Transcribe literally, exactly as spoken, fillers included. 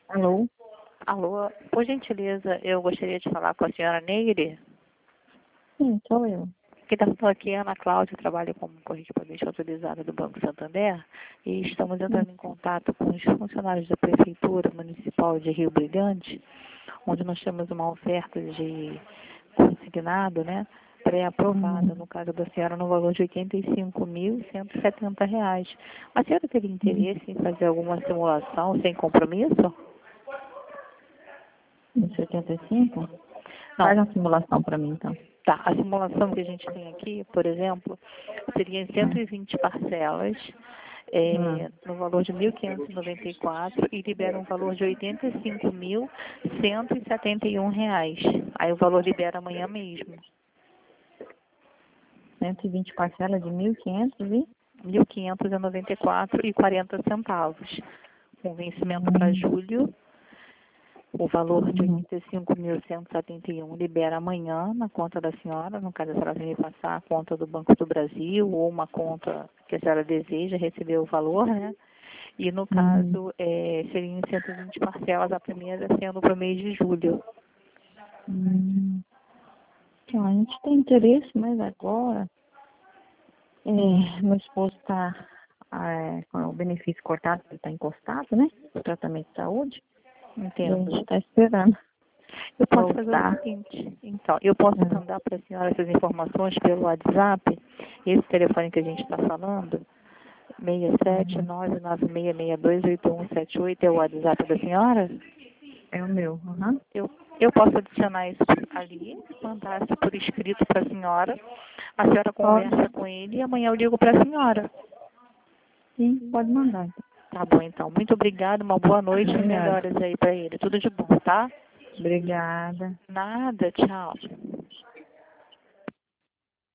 Alô? Alô, por gentileza, eu gostaria de falar com a senhora Neire. Sim, sou eu. Quem está falando aqui é a Ana Cláudia, trabalho como correspondente autorizada do Banco Santander e estamos Hum, entrando em contato com os funcionários da Prefeitura Municipal de Rio Brilhante, onde nós temos uma oferta de consignado, né, pré-aprovada, hum, no caso da senhora, no valor de oitenta e cinco mil cento e setenta reais. A senhora teria hum. interesse em fazer alguma simulação sem compromisso? Em setenta e cinco? Não. Faz uma simulação para mim, então. Tá, a simulação que a gente tem aqui, por exemplo, seria em cento Hum, e vinte parcelas, hum. é, no valor de mil quinhentos e noventa e quatro e libera um valor de oitenta e cinco mil cento e setenta e um reais. Aí o valor libera amanhã mesmo. cento e vinte parcelas de mil e quinhentos e... mil quinhentos e noventa e quatro e quarenta centavos. Com vencimento para Hum, julho. O valor de hum, oitenta e cinco mil cento e setenta e um libera amanhã na conta da senhora, no caso a senhora vai me passar a conta do Banco do Brasil ou uma conta que a senhora deseja receber o valor, né? E no hum, caso, é, seriam cento e vinte parcelas, a primeira sendo para o mês de julho. hum. Então, a gente tem interesse, mas agora é, meu esposo está com o benefício cortado, ele está encostado, né? O tratamento de saúde. E a gente Entendo. está esperando Eu posso fazer o voltar. seguinte, então, eu posso Hum, mandar para a senhora essas informações pelo WhatsApp, esse telefone que a gente está falando, seis sete uhum. nove nove seis seis dois oito um sete oito é o WhatsApp da senhora? É o meu. Uhum. Eu, eu posso adicionar isso ali, mandar isso por escrito para a senhora. A senhora Pode. conversa com ele e amanhã eu ligo para a senhora. Sim, pode mandar, então. Tá bom, então. Muito obrigada, uma boa noite e Obrigada. melhoras aí para ele. Tudo de bom, tá? Obrigada. Nada, tchau.